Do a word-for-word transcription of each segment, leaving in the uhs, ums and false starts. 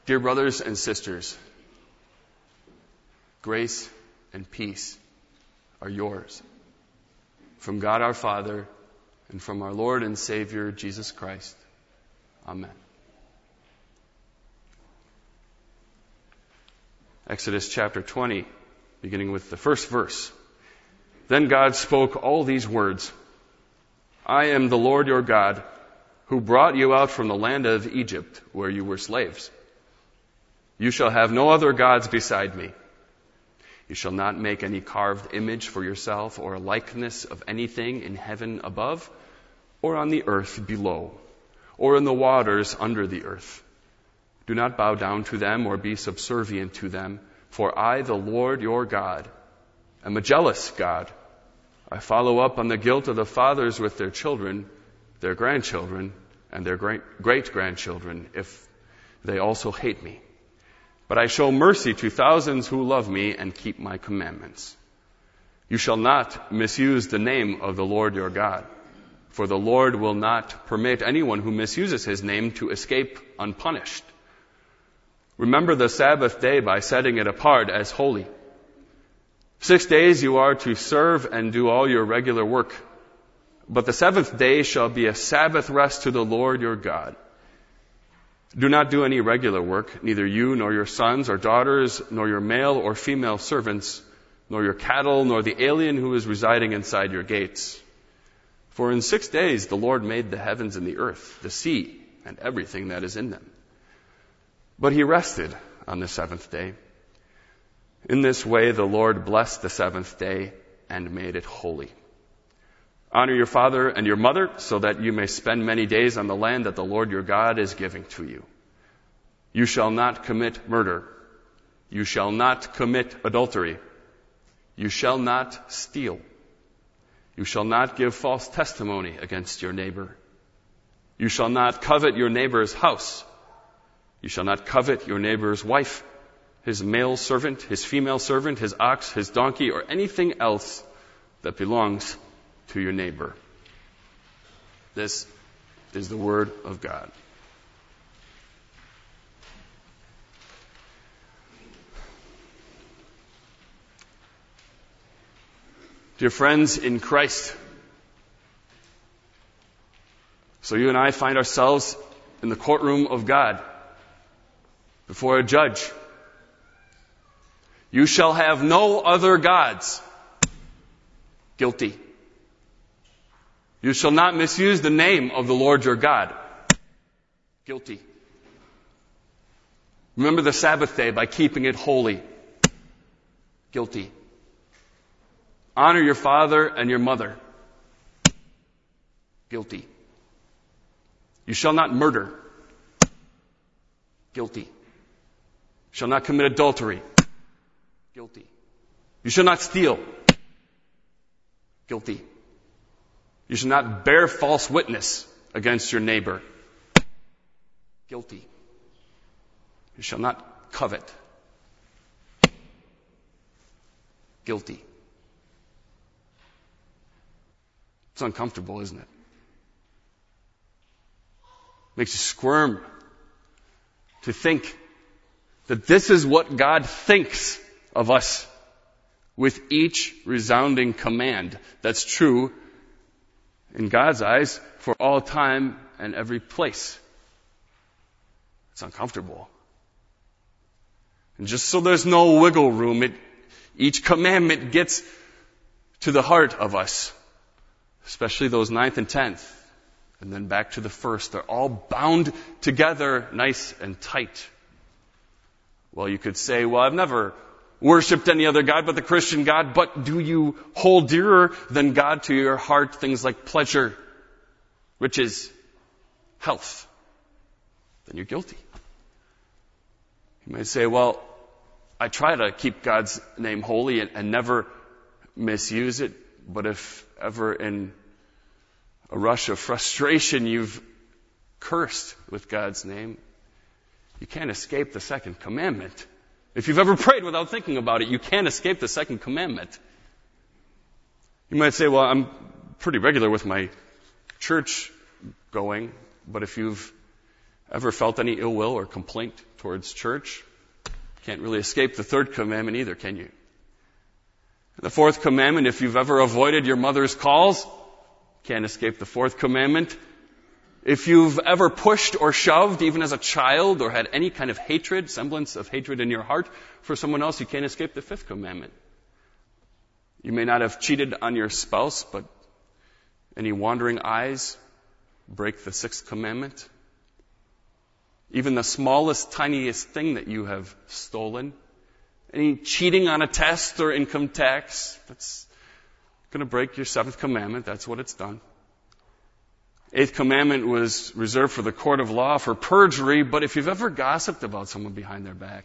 Dear brothers and sisters, grace and peace are yours from God our Father and from our Lord and Savior Jesus Christ. Amen. Exodus chapter twenty, beginning with the first verse. Then God spoke all these words. I am the Lord your God, who brought you out from the land of Egypt, where you were slaves. You shall have no other gods beside me. You shall not make any carved image for yourself or a likeness of anything in heaven above, or on the earth below, or in the waters under the earth. Do not bow down to them or be subservient to them, for I, the Lord your God, am a jealous God. I follow up on the guilt of the fathers with their children, their grandchildren, and their great-grandchildren, if they also hate me. But I show mercy to thousands who love me and keep my commandments. You shall not misuse the name of the Lord your God, for the Lord will not permit anyone who misuses his name to escape unpunished. Remember the Sabbath day by setting it apart as holy. Six days you are to serve and do all your regular work, but the seventh day shall be a Sabbath rest to the Lord your God. Do not do any regular work, neither you nor your sons or daughters, nor your male or female servants, nor your cattle, nor the alien who is residing inside your gates. For in six days the Lord made the heavens and the earth, the sea, and everything that is in them. But he rested on the seventh day. In this way the Lord blessed the seventh day and made it holy. Honor your father and your mother, so that you may spend many days on the land that the Lord your God is giving to you. You shall not commit murder. You shall not commit adultery. You shall not steal. You shall not give false testimony against your neighbor. You shall not covet your neighbor's house. You shall not covet your neighbor's wife, his male servant, his female servant, his ox, his donkey, or anything else that belongs to your neighbor. This is the word of God. Dear friends in Christ, so you and I find ourselves in the courtroom of God before a judge. You shall have no other gods. Guilty. You shall not misuse the name of the Lord your God. Guilty. Remember the Sabbath day by keeping it holy. Guilty. Honor your father and your mother. Guilty. You shall not murder. Guilty. You shall not commit adultery. Guilty. You shall not steal. Guilty. You shall not bear false witness against your neighbor. Guilty. You shall not covet. Guilty. It's uncomfortable, isn't it? Makes you squirm to think that this is what God thinks of us with each resounding command that's true in God's eyes for all time and every place. It's uncomfortable. And just so there's no wiggle room, it, each commandment gets to the heart of us, especially those ninth and tenth, and then back to the first. They're all bound together nice and tight. Well, you could say, well, I've never worshipped any other God but the Christian God, but do you hold dearer than God to your heart things like pleasure, riches, health? Then you're guilty. You might say, well, I try to keep God's name holy and, and never misuse it, but if ever in a rush of frustration you've cursed with God's name, you can't escape the second commandment. If you've ever prayed without thinking about it, you can't escape the second commandment. You might say, well, I'm pretty regular with my church going, but if you've Ever felt any ill will or complaint towards church? Can't really escape the third commandment either, can you? The fourth commandment, if you've ever avoided your mother's calls, can't escape the fourth commandment. If you've ever pushed or shoved, even as a child, or had any kind of hatred, semblance of hatred in your heart for someone else, you can't escape the fifth commandment. You may not have cheated on your spouse, but any wandering eyes break the sixth commandment. Even the smallest, tiniest thing that you have stolen, any cheating on a test or income tax, that's going to break your seventh commandment. That's what it's done. Eighth commandment was reserved for the court of law for perjury, but if you've ever gossiped about someone behind their back,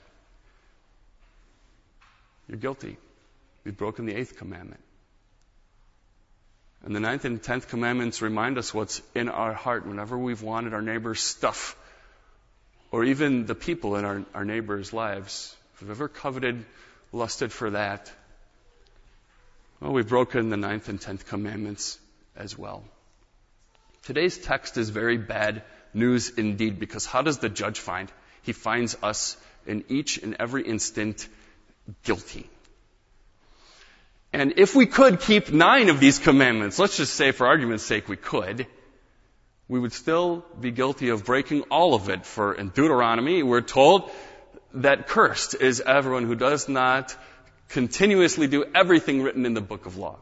you're guilty. You've broken the eighth commandment. And the ninth and tenth commandments remind us what's in our heart whenever we've wanted our neighbor's stuff, or even the people in our, our neighbor's lives. If we've ever coveted, lusted for that, well, we've broken the ninth and tenth commandments as well. Today's text is very bad news indeed, because how does the judge find? He finds us in each and every instant guilty. And if we could keep nine of these commandments, let's just say for argument's sake we could, we would still be guilty of breaking all of it. For in Deuteronomy, we're told that cursed is everyone who does not continuously do everything written in the book of law.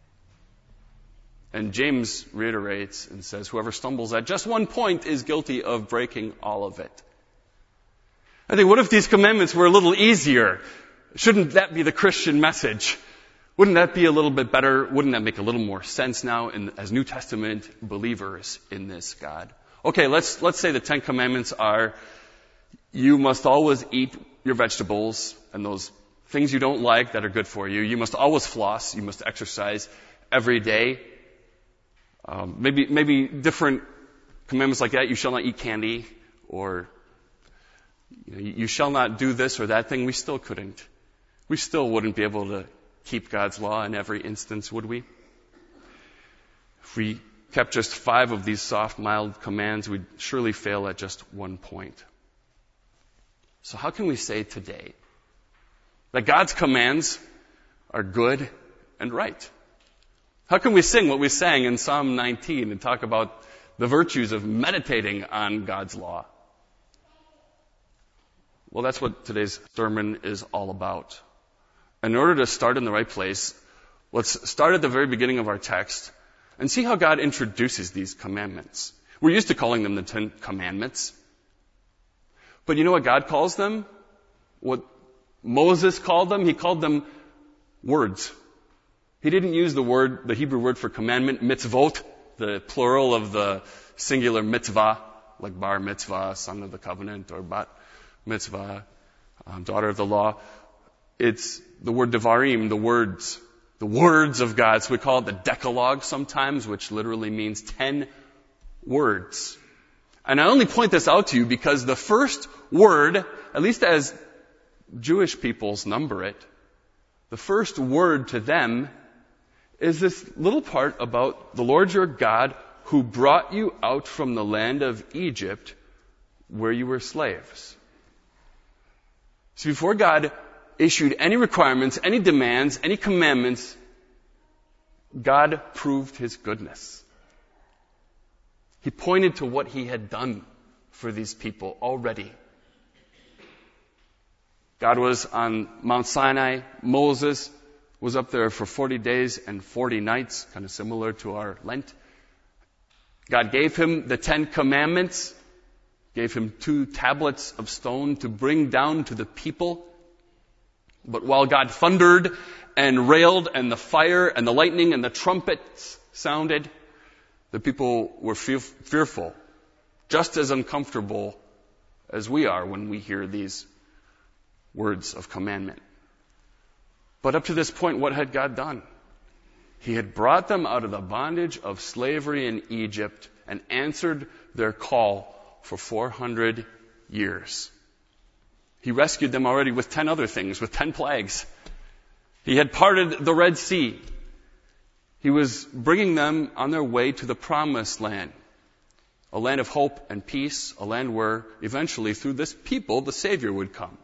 And James reiterates and says, whoever stumbles at just one point is guilty of breaking all of it. I think, what if these commandments were a little easier? Shouldn't that be the Christian message? Wouldn't that be a little bit better? Wouldn't that make a little more sense now in, as New Testament believers in this God? Okay, let's, let's say the Ten Commandments are, you must always eat your vegetables and those things you don't like that are good for you. You must always floss. You must exercise every day. Um, maybe, maybe different commandments like that. You shall not eat candy, or you know, you shall not do this or that thing. We still couldn't. We still wouldn't be able to keep God's law in every instance, would we? If we kept just five of these soft, mild commands, we'd surely fail at just one point. So how can we say today that God's commands are good and right? How can we sing what we sang in Psalm nineteen and talk about the virtues of meditating on God's law? Well, that's what today's sermon is all about. In order to start in the right place, let's start at the very beginning of our text and see how God introduces these commandments. We're used to calling them the Ten Commandments. But you know what God calls them? What Moses called them? He called them words. He didn't use the word, the Hebrew word for commandment, mitzvot, the plural of the singular mitzvah, like bar mitzvah, son of the covenant, or bat mitzvah, um, daughter of the law. It's the word devarim, the words, the words of God. So we call it the Decalogue sometimes, which literally means ten words. And I only point this out to you because the first word, at least as Jewish peoples number it, the first word to them is this little part about the Lord your God who brought you out from the land of Egypt where you were slaves. So before God issued any requirements, any demands, any commandments, God proved His goodness. He pointed to what He had done for these people already. God was on Mount Sinai. Moses was up there for forty days and forty nights, kind of similar to our Lent. God gave him the Ten Commandments, gave him two tablets of stone to bring down to the people. But while God thundered and railed and the fire and the lightning and the trumpets sounded, the people were fe- fearful, just as uncomfortable as we are when we hear these words of commandment. But up to this point, what had God done? He had brought them out of the bondage of slavery in Egypt and answered their call for four hundred years. He rescued them already with ten other things, with ten plagues. He had parted the Red Sea. He was bringing them on their way to the Promised Land. a land of hope and peace, a land where eventually through this people the Savior would come.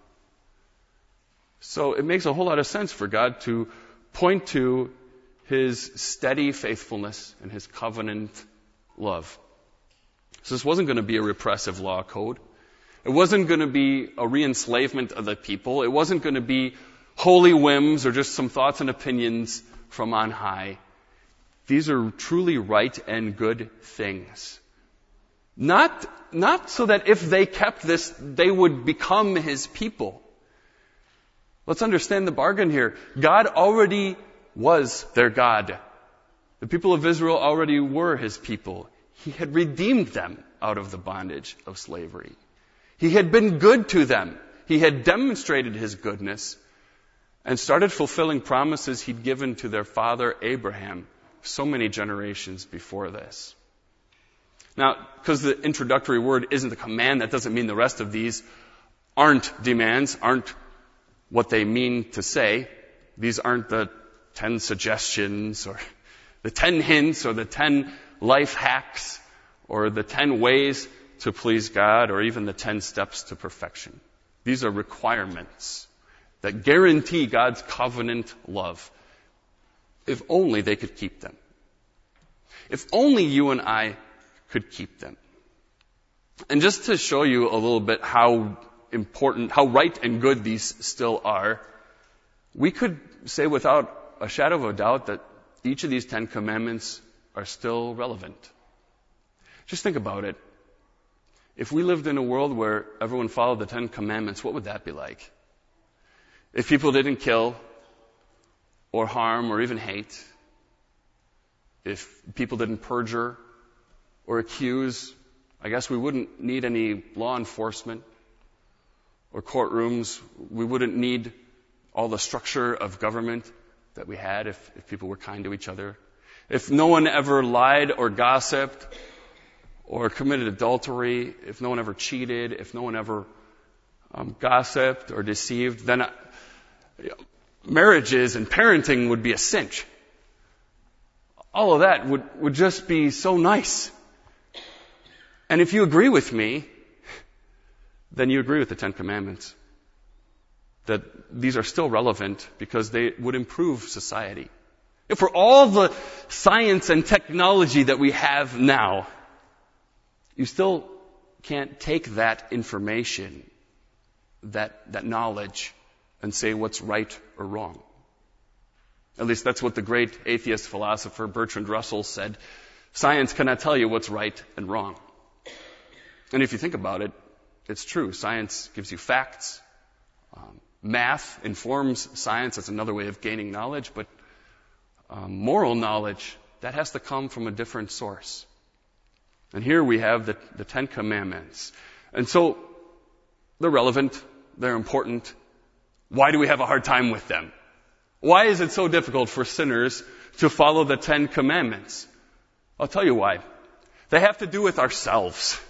So it makes a whole lot of sense for God to point to his steady faithfulness and his covenant love. So this wasn't going to be a repressive law code. It wasn't going to be a re-enslavement of the people. It wasn't going to be holy whims or just some thoughts and opinions from on high. These are truly right and good things. Not, not so that if they kept this, they would become his people. Let's understand the bargain here. God already was their God. The people of Israel already were his people. He had redeemed them out of the bondage of slavery. He had been good to them. He had demonstrated his goodness and started fulfilling promises he'd given to their father Abraham so many generations before this. Now, because the introductory word isn't a command, that doesn't mean the rest of these aren't demands, aren't what they mean to say. These aren't the ten suggestions or the ten hints or the ten life hacks or the ten ways to please God or even the ten steps to perfection. These are requirements that guarantee God's covenant love. If only they could keep them. If only you and I could keep them. And just to show you a little bit how important, how right and good these still are, we could say without a shadow of a doubt that each of these Ten Commandments are still relevant. Just think about it. If we lived in a world where everyone followed the Ten Commandments, what would that be like? If people didn't kill or harm or even hate, if people didn't perjure or accuse, I guess we wouldn't need any law enforcement or courtrooms. We wouldn't need all the structure of government that we had if, if people were kind to each other. If no one ever lied or gossiped or committed adultery, if no one ever cheated, if no one ever um, gossiped or deceived, then uh, marriages and parenting would be a cinch. All of that would, would just be so nice. And if you agree with me, then you agree with the Ten Commandments. That these are still relevant because they would improve society. If for all the science and technology that we have now, you still can't take that information, that, that knowledge, and say what's right or wrong. At least that's what the great atheist philosopher Bertrand Russell said. Science cannot tell you what's right and wrong. And if you think about it, it's true. Science gives you facts. Um, math informs science. That's another way of gaining knowledge. But um, moral knowledge, that has to come from a different source. And here we have the, the Ten Commandments. And so they're relevant. They're important. Why do we have a hard time with them? Why is it so difficult for sinners to follow the Ten Commandments? I'll tell you why. They have to do with ourselves.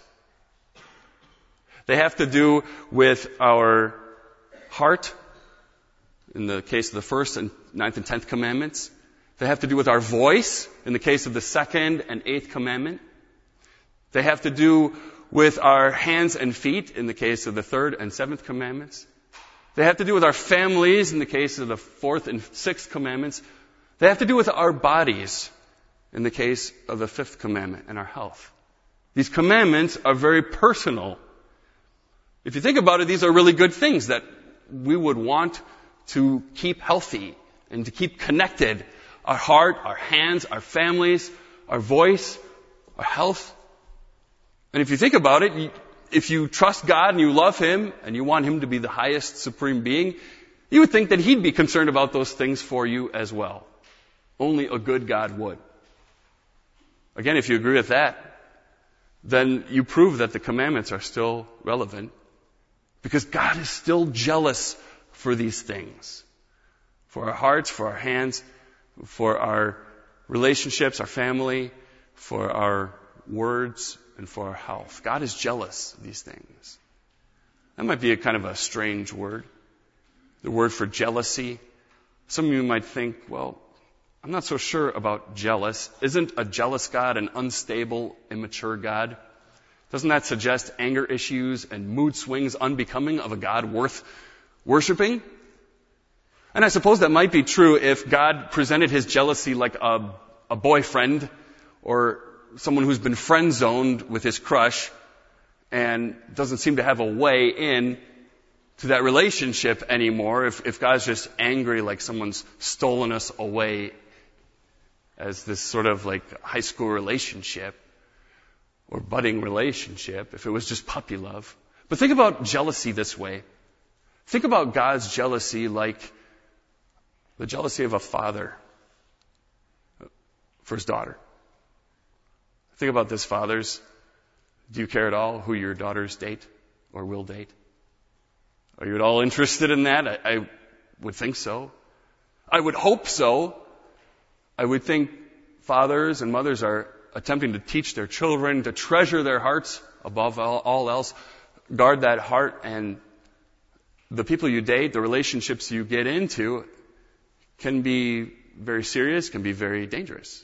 They have to do with our heart, in the case of the first and ninth and tenth commandments. They have to do with our voice, in the case of the second and eighth commandment. They have to do with our hands and feet, in the case of the third and seventh commandments. They have to do with our families, in the case of the fourth and sixth commandments. They have to do with our bodies, in the case of the fifth commandment, and our health. These commandments are very personal. If you think about it, these are really good things that we would want to keep healthy and to keep connected. Our heart, our hands, our families, our voice, our health. And if you think about it, if you trust God and you love Him and you want Him to be the highest supreme being, you would think that He'd be concerned about those things for you as well. Only a good God would. Again, if you agree with that, then you prove that the commandments are still relevant. Because God is still jealous for these things. For our hearts, for our hands, for our relationships, our family, for our words, and for our health. God is jealous of these things. That might be a kind of a strange word. The word for jealousy. Some of you might think, well, I'm not so sure about jealous. Isn't a jealous God an unstable, immature God? Doesn't that suggest anger issues and mood swings unbecoming of a God worth worshiping? And I suppose that might be true if God presented his jealousy like a, a boyfriend or someone who's been friend-zoned with his crush and doesn't seem to have a way in to that relationship anymore. If, if God's just angry like someone's stolen us away as this sort of like high school relationship or budding relationship, if it was just puppy love. But think about jealousy this way. Think about God's jealousy like the jealousy of a father for his daughter. Think about this, fathers. Do you care at all who your daughters date or will date? Are you at all interested in that? I, I would think so. I would hope so. I would think fathers and mothers are attempting to teach their children to treasure their hearts above all, all else. Guard that heart, and the people you date, the relationships you get into, can be very serious, can be very dangerous.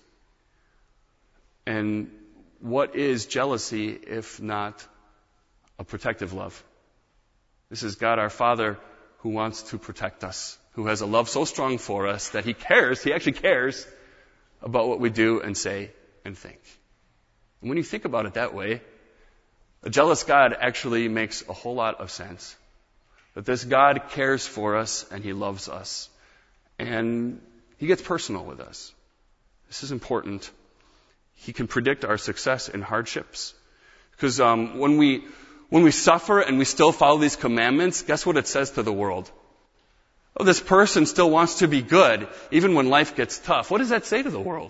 And what is jealousy if not a protective love? This is God our Father who wants to protect us, who has a love so strong for us that he cares, he actually cares about what we do and say and think. And when you think about it that way, a jealous God actually makes a whole lot of sense. That this God cares for us and he loves us. And he gets personal with us. This is important. He can predict our success in hardships. Because um, when we when we suffer and we still follow these commandments, guess what it says to the world? Oh, this person still wants to be good, even when life gets tough. What does that say to the world?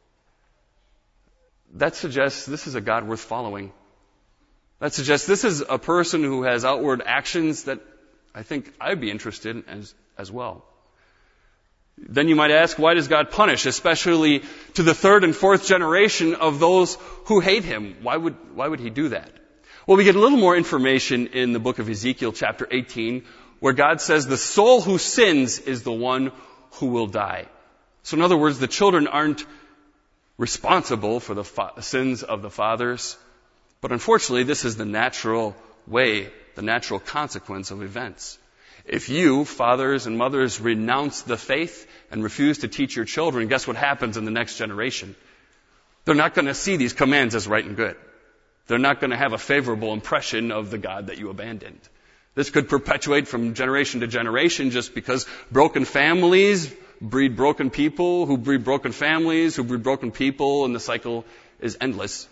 That suggests this is a God worth following. That suggests this is a person who has outward actions that I think I'd be interested in as, as well. Then you might ask, why does God punish, especially to the third and fourth generation of those who hate him? Why would, why would he do that? Well, we get a little more information in the book of Ezekiel, chapter eighteen, where God says the soul who sins is the one who will die. So in other words, the children aren't responsible for the fa- sins of the fathers, but unfortunately, this is the natural way, the natural consequence of events. If you, fathers and mothers, renounce the faith and refuse to teach your children, guess what happens in the next generation? They're not going to see these commands as right and good. They're not going to have a favorable impression of the God that you abandoned. This could perpetuate from generation to generation just because broken families breed broken people, who breed broken families, who breed broken people, and the cycle is endless.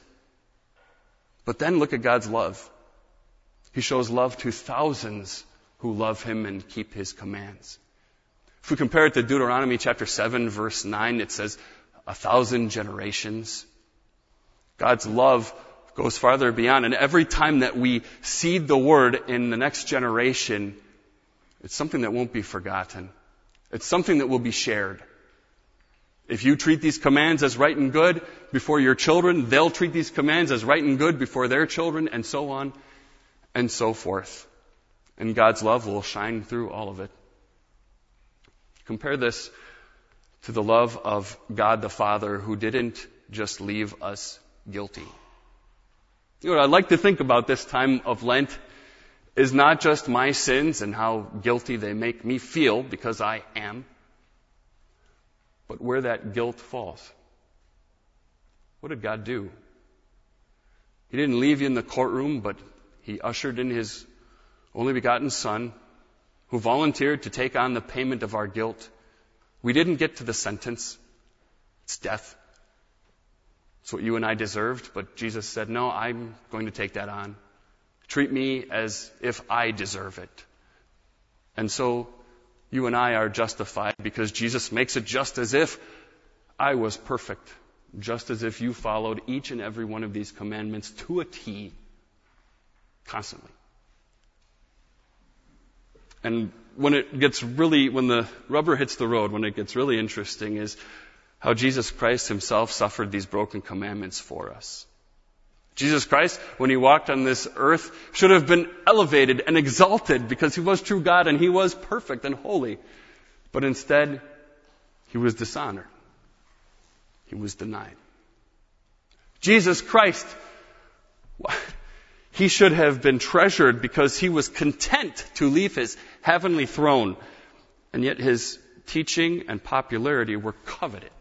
But then look at God's love. He shows love to thousands who love him and keep his commands. If we compare it to Deuteronomy chapter seven, verse nine, it says, a thousand generations. God's love goes farther beyond. And every time that we seed the word in the next generation, it's something that won't be forgotten. It's something that will be shared. If you treat these commands as right and good before your children, they'll treat these commands as right and good before their children, and so on and so forth. And God's love will shine through all of it. Compare this to the love of God the Father, who didn't just leave us guilty. You know what I'd like to think about this time of Lent is not just my sins and how guilty they make me feel, because I am, but where that guilt falls. What did God do? He didn't leave you in the courtroom, but he ushered in his only begotten Son, who volunteered to take on the payment of our guilt. We didn't get to the sentence. It's death. It's what you and I deserved, but Jesus said, no, I'm going to take that on. Treat me as if I deserve it. And so you and I are justified because Jesus makes it just as if I was perfect, just as if you followed each and every one of these commandments to a T constantly. And when it gets really, when the rubber hits the road, when it gets really interesting, is how Jesus Christ himself suffered these broken commandments for us. Jesus Christ, when he walked on this earth, should have been elevated and exalted because he was true God and he was perfect and holy. But instead, he was dishonored. He was denied. Jesus Christ, He should have been treasured because he was content to leave his heavenly throne, and yet his teaching and popularity were coveted.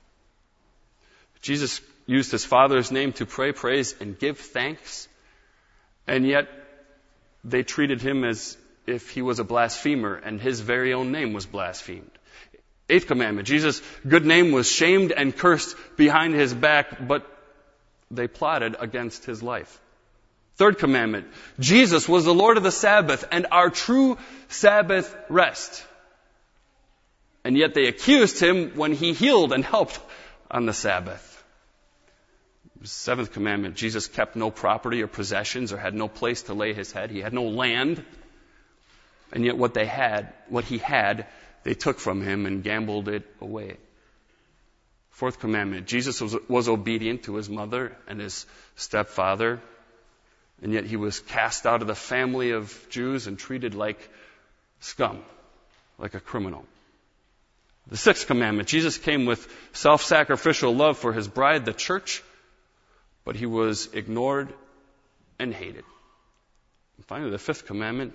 Jesus used his Father's name to pray, praise, and give thanks, and yet they treated him as if he was a blasphemer, and his very own name was blasphemed. Eighth commandment, Jesus' good name was shamed and cursed behind his back, but they plotted against his life. Third commandment, Jesus was the Lord of the Sabbath and our true Sabbath rest. And yet they accused him when he healed and helped on the Sabbath. Seventh commandment, Jesus kept no property or possessions or had no place to lay his head. He had no land. And yet what they had, what he had, they took from him and gambled it away. Fourth commandment, Jesus was, was obedient to his mother and his stepfather, and yet he was cast out of the family of Jews and treated like scum, like a criminal. The sixth commandment, Jesus came with self-sacrificial love for his bride, the church, but he was ignored and hated. And finally, the fifth commandment,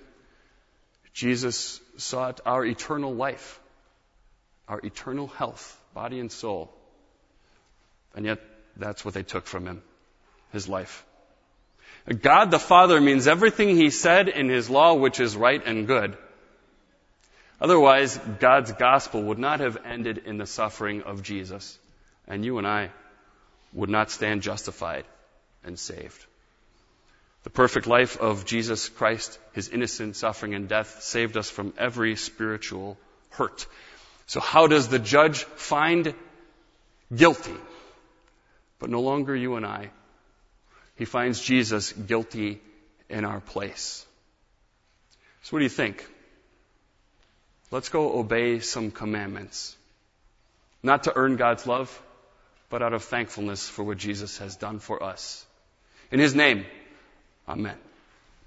Jesus sought our eternal life, our eternal health, body and soul. And yet, that's what they took from him, his life. God the Father means everything he said in his law, which is right and good. Otherwise, God's gospel would not have ended in the suffering of Jesus, and you and I would not stand justified and saved. The perfect life of Jesus Christ, his innocent suffering and death, saved us from every spiritual hurt. So how does the judge find guilty? But no longer you and I. He finds Jesus guilty in our place. So what do you think? Let's go obey some commandments. Not to earn God's love, but out of thankfulness for what Jesus has done for us. In his name, amen.